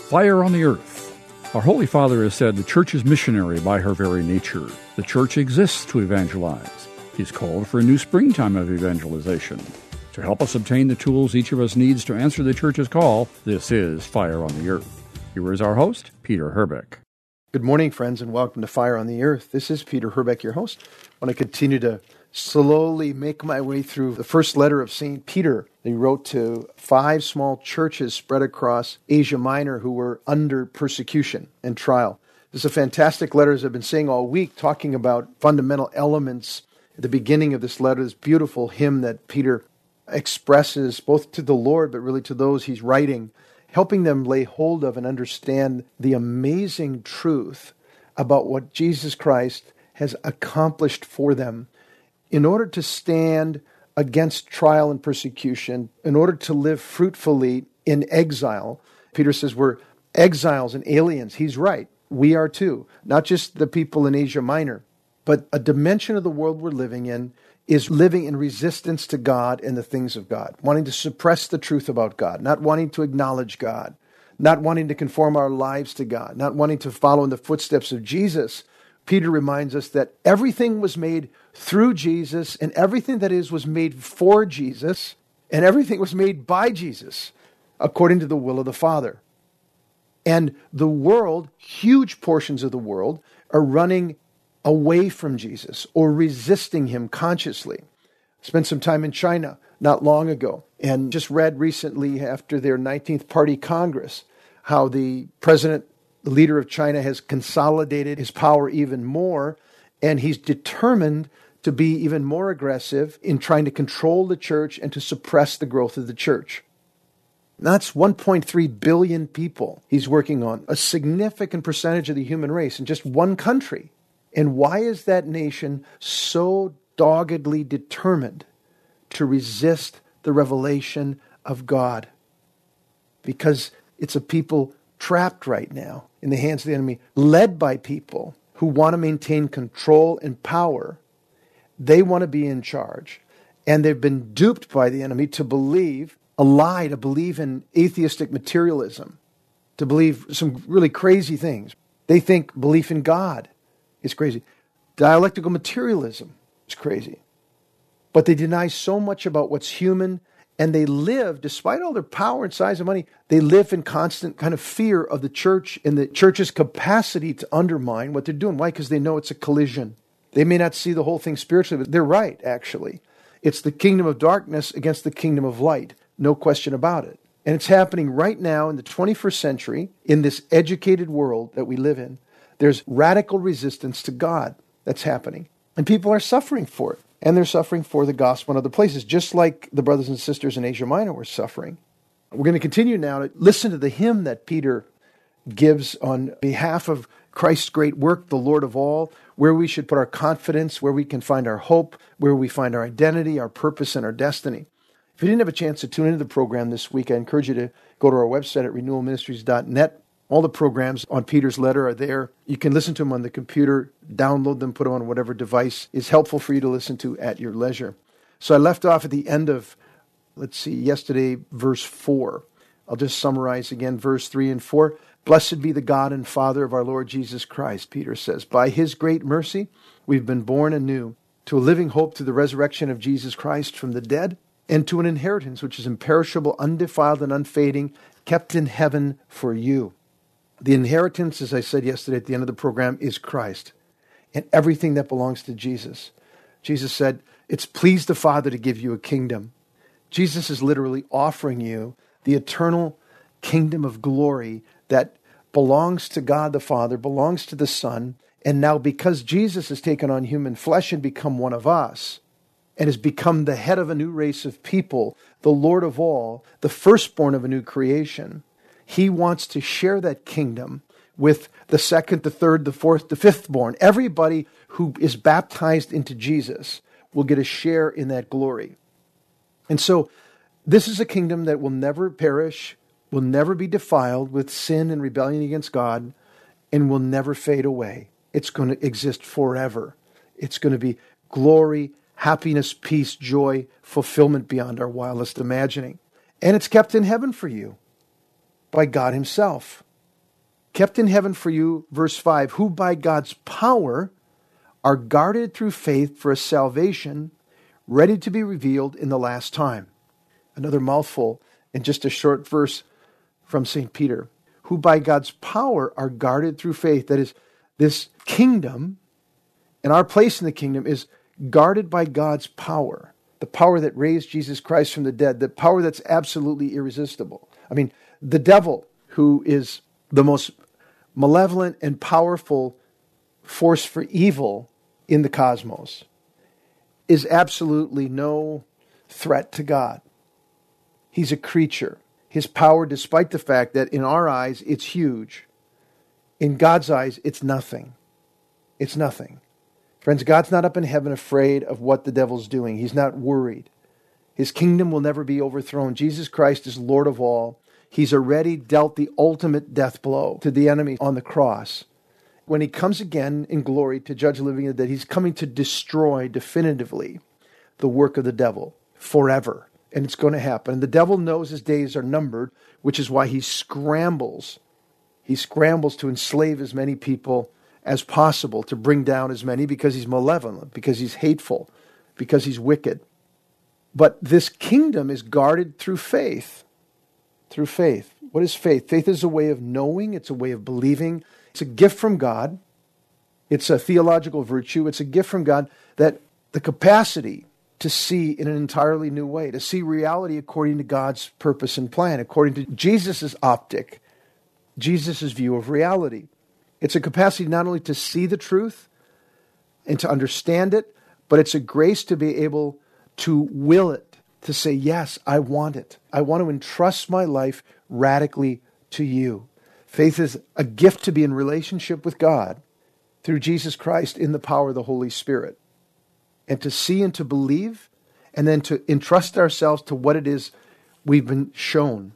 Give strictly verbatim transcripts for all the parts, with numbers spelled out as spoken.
Fire on the Earth. Our Holy Father has said the Church is missionary by her very nature. The Church exists to evangelize. He's called for a new springtime of evangelization. To help us obtain the tools each of us needs to answer the Church's call, this is Fire on the Earth. Here is our host, Peter Herbeck. Good morning, friends, and welcome to Fire on the Earth. This is Peter Herbeck, your host. I want to continue to slowly make my way through the first letter of Saint Peter that he wrote to five small churches spread across Asia Minor who were under persecution and trial. This is a fantastic letter, as I've been saying all week, talking about fundamental elements. At the beginning of this letter, this beautiful hymn that Peter expresses both to the Lord, but really to those he's writing, helping them lay hold of and understand the amazing truth about what Jesus Christ has accomplished for them in order to stand against trial and persecution, in order to live fruitfully in exile. Peter says we're exiles and aliens. He's right. We are too. Not just the people in Asia Minor, but a dimension of the world we're living in is living in resistance to God and the things of God, wanting to suppress the truth about God, not wanting to acknowledge God, not wanting to conform our lives to God, not wanting to follow in the footsteps of Jesus. Peter reminds us that everything was made through Jesus, and everything that is was made for Jesus, and everything was made by Jesus, according to the will of the Father. And the world, huge portions of the world, are running away from Jesus or resisting him consciously. Spent some time in China not long ago, and just read recently after their nineteenth Party Congress how the president, the leader of China, has consolidated his power even more, and he's determined to be even more aggressive in trying to control the church and to suppress the growth of the church. That's one point three billion people he's working on, a significant percentage of the human race in just one country. And why is that nation so doggedly determined to resist the revelation of God? Because it's a people trapped right now in the hands of the enemy, led by people who want to maintain control and power. They want to be in charge. And they've been duped by the enemy to believe a lie, to believe in atheistic materialism, to believe some really crazy things. They think belief in God is crazy. Dialectical materialism is crazy. But they deny so much about what's human, and they live, despite all their power and size and money, they live in constant kind of fear of the church and the church's capacity to undermine what they're doing. Why? Because they know it's a collision. They may not see the whole thing spiritually, but they're right, actually. It's the kingdom of darkness against the kingdom of light. No question about it. And it's happening right now in the twenty-first century, in this educated world that we live in. There's radical resistance to God that's happening. And people are suffering for it. And they're suffering for the gospel in other places, just like the brothers and sisters in Asia Minor were suffering. We're going to continue now to listen to the hymn that Peter gives on behalf of Christ's great work, the Lord of all, where we should put our confidence, where we can find our hope, where we find our identity, our purpose, and our destiny. If you didn't have a chance to tune into the program this week, I encourage you to go to our website at renewal ministries dot net. All the programs on Peter's letter are there. You can listen to them on the computer, download them, put them on whatever device is helpful for you to listen to at your leisure. So I left off at the end of, let's see, yesterday, verse four. I'll just summarize again, verse three and four. Blessed be the God and Father of our Lord Jesus Christ, Peter says. By his great mercy, we've been born anew to a living hope through the resurrection of Jesus Christ from the dead, and to an inheritance which is imperishable, undefiled, and unfading, kept in heaven for you. The inheritance, as I said yesterday at the end of the program, is Christ and everything that belongs to Jesus. Jesus said, it's pleased the Father to give you a kingdom. Jesus is literally offering you the eternal kingdom of glory that belongs to God the Father, belongs to the Son, and now because Jesus has taken on human flesh and become one of us, and has become the head of a new race of people, the Lord of all, the firstborn of a new creation, he wants to share that kingdom with the second, the third, the fourth, the fifth born. Everybody who is baptized into Jesus will get a share in that glory. And so this is a kingdom that will never perish, will never be defiled with sin and rebellion against God, and will never fade away. It's going to exist forever. It's going to be glory, happiness, peace, joy, fulfillment beyond our wildest imagining. And it's kept in heaven for you by God himself. kept in heaven for you, verse five, who by God's power are guarded through faith for a salvation ready to be revealed in the last time. Another mouthful in just a short verse from Saint Peter. Who by God's power are guarded through faith. That is, this kingdom, and our place in the kingdom is guarded by God's power. The power that raised Jesus Christ from the dead. The power that's absolutely irresistible. I mean, the devil, who is the most malevolent and powerful force for evil in the cosmos, is absolutely no threat to God. He's a creature. His power, despite the fact that in our eyes it's huge, in God's eyes it's nothing. It's nothing. Friends, God's not up in heaven afraid of what the devil's doing. He's not worried. His kingdom will never be overthrown. Jesus Christ is Lord of all. He's already dealt the ultimate death blow to the enemy on the cross. When he comes again in glory to judge the living and the dead, he's coming to destroy definitively the work of the devil forever. And it's going to happen. And the devil knows his days are numbered, which is why he scrambles. He scrambles to enslave as many people as possible, to bring down as many, because he's malevolent, because he's hateful, because he's wicked. But this kingdom is guarded through faith. Through faith. What is faith? Faith is a way of knowing. It's a way of believing. It's a gift from God. It's a theological virtue. It's a gift from God that the capacity to see in an entirely new way, to see reality according to God's purpose and plan, according to Jesus' optic, Jesus' view of reality. It's a capacity not only to see the truth and to understand it, but it's a grace to be able to will it, to say, yes, I want it. I want to entrust my life radically to you. Faith is a gift to be in relationship with God through Jesus Christ in the power of the Holy Spirit. And to see and to believe, and then to entrust ourselves to what it is we've been shown.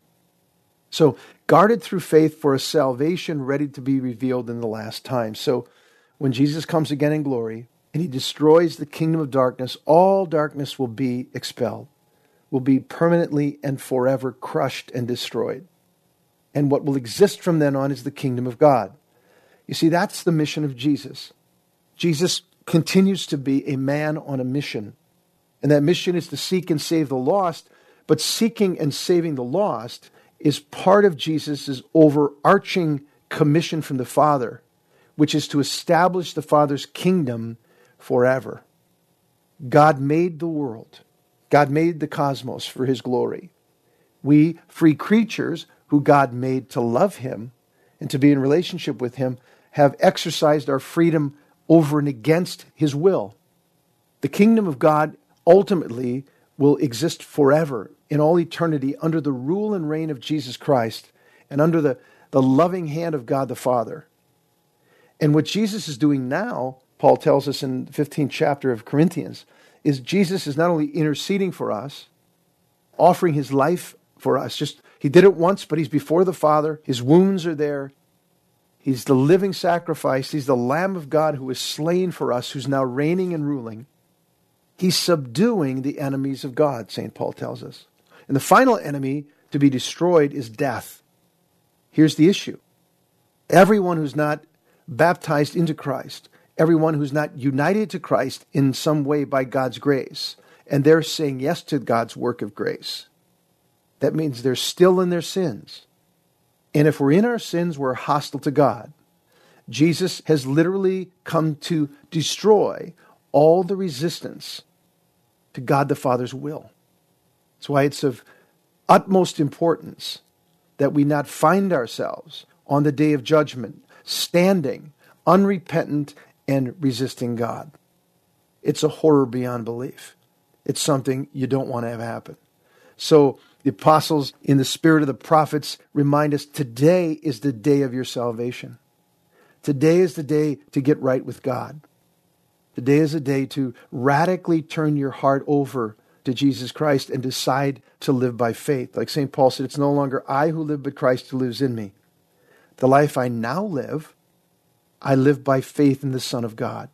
So, guarded through faith for a salvation ready to be revealed in the last time. So, when Jesus comes again in glory, and he destroys the kingdom of darkness, all darkness will be expelled, will be permanently and forever crushed and destroyed. And what will exist from then on is the kingdom of God. You see, that's the mission of Jesus. Jesus continues to be a man on a mission. And that mission is to seek and save the lost, but seeking and saving the lost is part of Jesus' overarching commission from the Father, which is to establish the Father's kingdom forever. God made the world. God made the cosmos for his glory. We, free creatures who God made to love him and to be in relationship with him, have exercised our freedom over and against his will. The kingdom of God ultimately will exist forever in all eternity under the rule and reign of Jesus Christ and under the, the loving hand of God the Father. And what Jesus is doing now, Paul tells us in the fifteenth chapter of Corinthians, is Jesus is not only interceding for us, offering his life for us. Just he did it once, but he's before the Father. His wounds are there. He's the living sacrifice. He's the Lamb of God who is slain for us, who's now reigning and ruling. He's subduing the enemies of God, Saint Paul tells us. And the final enemy to be destroyed is death. Here's the issue. Everyone who's not baptized into Christ, everyone who's not united to Christ in some way by God's grace, and they're saying yes to God's work of grace, that means they're still in their sins. And if we're in our sins, we're hostile to God. Jesus has literally come to destroy all the resistance to God the Father's will. That's why it's of utmost importance that we not find ourselves on the day of judgment standing unrepentant and resisting God. It's a horror beyond belief. It's something you don't want to have happen. So the apostles, in the spirit of the prophets, remind us today is the day of your salvation. Today is the day to get right with God. Today is a day to radically turn your heart over to Jesus Christ and decide to live by faith. Like Saint Paul said, it's no longer I who live, but Christ who lives in me. The life I now live, I live by faith in the Son of God.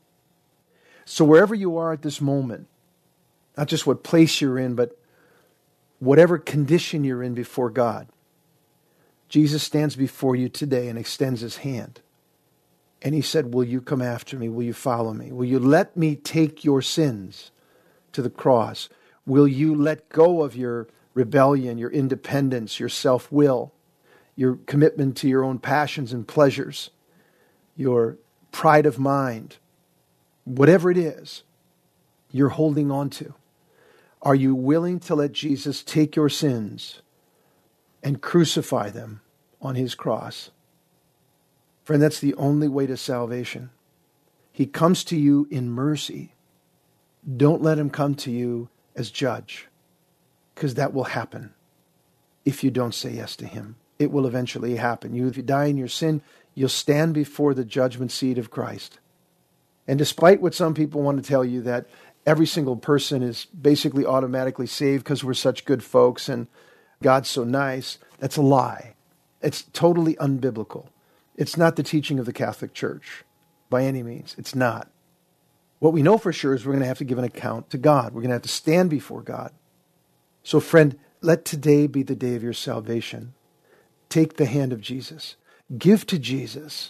So wherever you are at this moment, not just what place you're in, but whatever condition you're in before God, Jesus stands before you today and extends his hand. And he said, will you come after me? Will you follow me? Will you let me take your sins to the cross? Will you let go of your rebellion, your independence, your self-will, your commitment to your own passions and pleasures, your pride of mind, whatever it is you're holding on to? Are you willing to let Jesus take your sins and crucify them on his cross? Friend, that's the only way to salvation. He comes to you in mercy. Don't let him come to you as judge, because that will happen if you don't say yes to him. It will eventually happen. You, if you die in your sin, you'll stand before the judgment seat of Christ. And despite what some people want to tell you, that every single person is basically automatically saved because we're such good folks and God's so nice, that's a lie. It's totally unbiblical. It's not the teaching of the Catholic Church by any means. It's not. What we know for sure is we're going to have to give an account to God. We're going to have to stand before God. So friend, let today be the day of your salvation. Take the hand of Jesus. Give to Jesus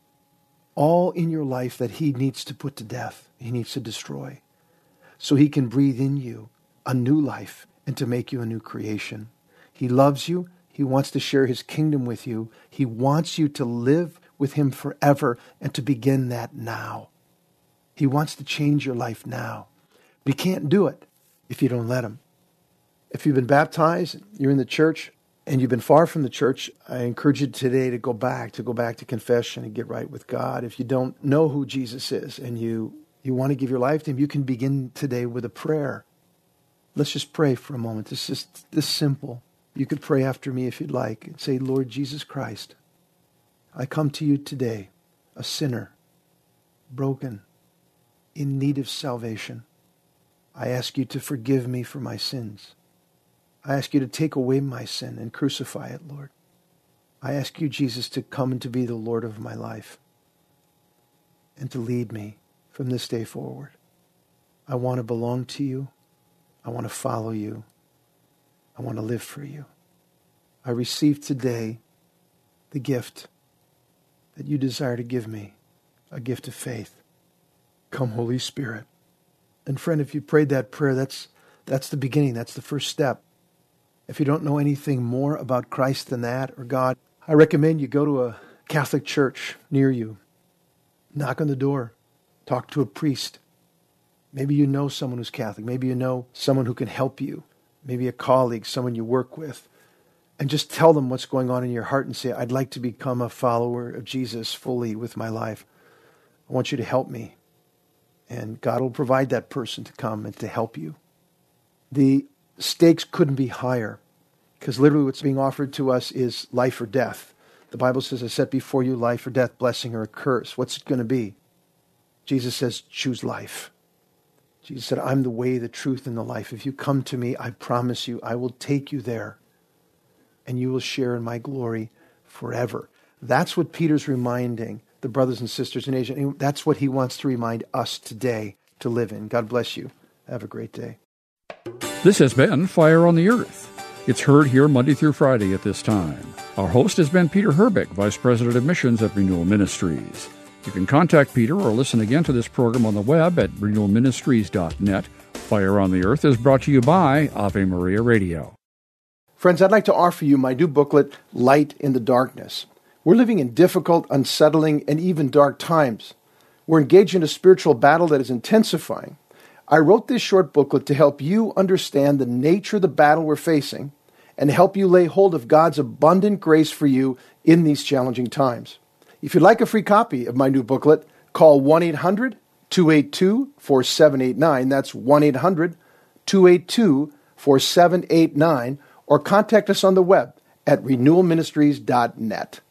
all in your life that he needs to put to death, he needs to destroy, so he can breathe in you a new life and to make you a new creation. He loves you. He wants to share his kingdom with you. He wants you to live with him forever and to begin that now. He wants to change your life now. But he can't do it if you don't let him. If you've been baptized, you're in the church, and you've been far from the church, I encourage you today to go back, to go back to confession and get right with God. If you don't know who Jesus is and you, you want to give your life to him, you can begin today with a prayer. Let's just pray for a moment. It's just this simple. You could pray after me if you'd like and say, Lord Jesus Christ, I come to you today, a sinner, broken, in need of salvation. I ask you to forgive me for my sins. I ask you to take away my sin and crucify it, Lord. I ask you, Jesus, to come and to be the Lord of my life and to lead me from this day forward. I want to belong to you. I want to follow you. I want to live for you. I receive today the gift that you desire to give me, a gift of faith. Come, Holy Spirit. And friend, if you prayed that prayer, that's that's the beginning. That's the first step. If you don't know anything more about Christ than that or God, I recommend you go to a Catholic church near you. Knock on the door. Talk to a priest. Maybe you know someone who's Catholic. Maybe you know someone who can help you. Maybe a colleague, someone you work with. And just tell them what's going on in your heart and say, I'd like to become a follower of Jesus fully with my life. I want you to help me. And God will provide that person to come and to help you. The stakes couldn't be higher, because literally what's being offered to us is life or death. The Bible says, I set before you life or death, blessing or a curse. What's it going to be? Jesus says, choose life. Jesus said, I'm the way, the truth, and the life. If you come to me, I promise you, I will take you there, and you will share in my glory forever. That's what Peter's reminding the brothers and sisters in Asia. And that's what he wants to remind us today to live in. God bless you. Have a great day. This has been Fire on the Earth. It's heard here Monday through Friday at this time. Our host has been Peter Herbeck, Vice President of Missions at Renewal Ministries. You can contact Peter or listen again to this program on the web at renewal ministries dot net. Fire on the Earth is brought to you by Ave Maria Radio. Friends, I'd like to offer you my new booklet, Light in the Darkness. We're living in difficult, unsettling, and even dark times. We're engaged in a spiritual battle that is intensifying. I wrote this short booklet to help you understand the nature of the battle we're facing and help you lay hold of God's abundant grace for you in these challenging times. If you'd like a free copy of my new booklet, call one eight hundred two eight two four seven eight nine. That's one eight hundred two eight two four seven eight nine, or contact us on the web at renewal ministries dot net.